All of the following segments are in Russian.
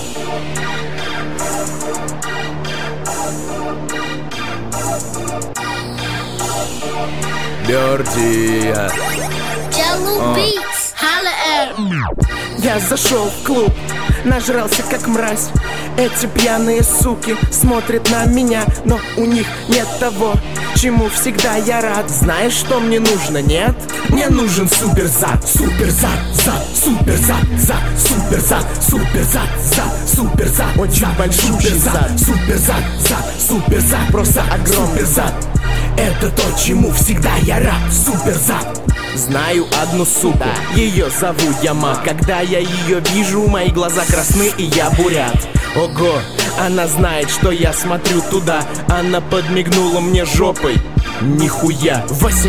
Бёрди. Jello Beats, holla at. Я зашел в клуб, нажрался как мразь. Эти пьяные суки смотрят на меня, но у них нет того, чему всегда я рад. Знаешь, что мне нужно, нет? Мне нужен суперзад, суперзад, зад, суперзад, зад, суперзад, суперзад, зад, суперзад. Очень большущий зад, суперзад, зад, суперзад, просто огромный зад. Это то, чему всегда я рад, суперзад. Знаю одну суку, ее зовут Яма. Когда я ее вижу, мои глаза красны и я бурят. Ого, она знает, что я смотрю туда. Она подмигнула мне жопой. Нихуя,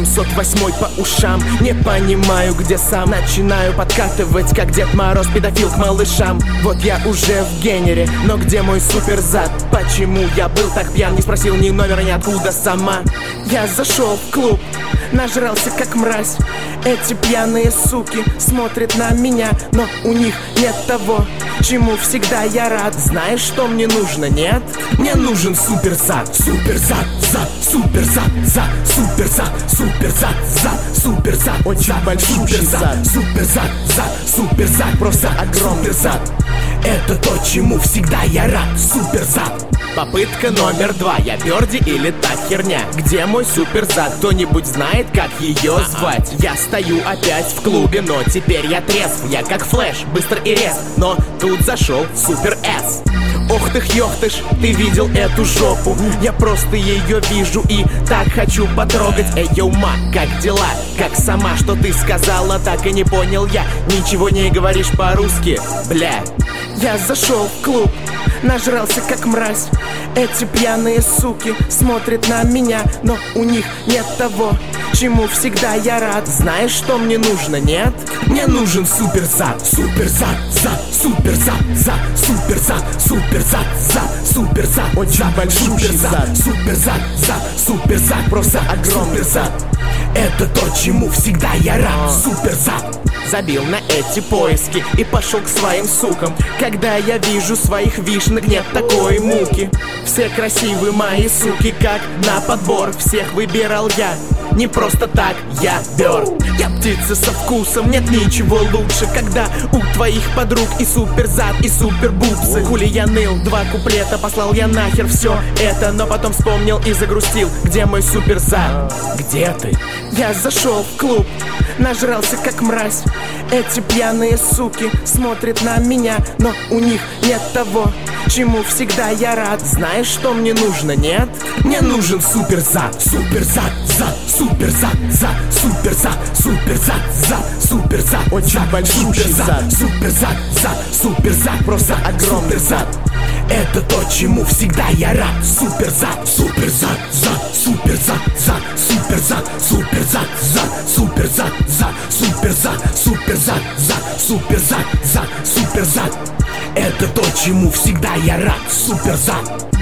808 по ушам. Не понимаю, где сам. Начинаю подкатывать, как Дед Мороз, педофил к малышам. Вот я уже в генере, но где мой суперзад? Почему я был так пьян? Не спросил ни номера, ни откуда сама. Я зашел в клуб, нажрался как мразь. Эти пьяные суки смотрят на меня, но у них нет того, чему всегда я рад. Знаешь, что мне нужно, нет? Мне нужен суперзад, суперзад, зад, суперзад, зад, суперзад, суперзад, зад, суперзад. Очень большущий зад, суперзад, зад, суперзад, просто огромный зад. Это то, чему всегда я рад, суперзад. Попытка номер 2, я Бёрди или та херня? Где мой суперзад? Кто-нибудь знает, как ее звать? Я стою опять в клубе, но теперь я трезв. Я как Флэш, быстро и резв. Но тут зашел Супер С. Ох ты ёхтыш, ты видел эту жопу? Я просто ее вижу и так хочу потрогать. Эй, йоу, ма, как дела? Как сама, что ты сказала, так и не понял я. Ничего не говоришь по-русски, бля. Я зашел в клуб, нажрался как мразь. Эти пьяные суки смотрят на меня, но у них нет того, чему всегда я рад. Знаешь, что мне нужно, нет? Мне нужен суперзад, суперзад, зад, суперзад, зад, суперзад, суперзад, зад, суперзад. Очень большущий зад, суперзад, зад, суперзад, просто огромный зад. Это то, чему всегда я рад, суперзад. Забил на эти поиски и пошел к своим сукам. Когда я вижу своих вишенок, нет такой муки. Все красивые мои суки, как на подбор. Всех выбирал я, не просто так, я Бёрд. Я птица со вкусом, нет ничего лучше. Когда у твоих подруг и суперзад, и супербубсы. Хули я ныл, 2 куплета, послал я нахер все это. Но потом вспомнил и загрустил. Где мой суперзад? Где ты? Я зашел в клуб, нажрался как мразь. Эти пьяные суки смотрят на меня, но у них нет того, чему всегда я рад. Знаешь, что мне нужно, нет? Мне нужен суперзад, суперзад, зад, суперзад, зад, суперзад, суперзад, зад, суперзад. Очень большущий зад, суперзад, зад, суперзад, просто огромный зад. Это то, чему всегда я рад, суперзад, суперзад, зад, суперзад, зад, суперзад, суперзад, зад, суперзад, зад, суперзад, суперзад, зад, суперзад, зад, суперзад. Это то, чему всегда я рад, суперзад.